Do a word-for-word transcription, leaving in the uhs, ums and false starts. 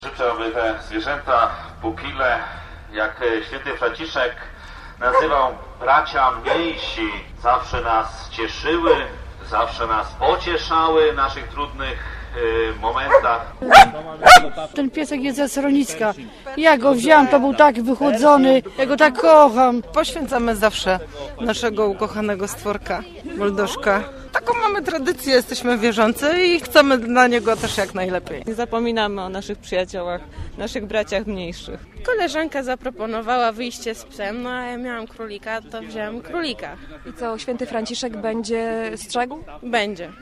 Życzę, aby te zwierzęta, pupile, jak święty Franciszek nazywał bracia mniejsi, zawsze nas cieszyły, zawsze nas pocieszały w naszych trudnych y, momentach. Ten piesek jest ze schronicka. Ja go wziąłem, to był tak wychłodzony, ja go tak kocham. Poświęcamy zawsze naszego ukochanego stworka, buldożka. Taką mamy tradycję, jesteśmy wierzący i chcemy dla niego też jak najlepiej. Nie zapominamy o naszych przyjaciołach, naszych braciach mniejszych. Koleżanka zaproponowała wyjście z psem, no a ja miałam królika, to wziąłem królika. I co, święty Franciszek będzie strzegł? Będzie.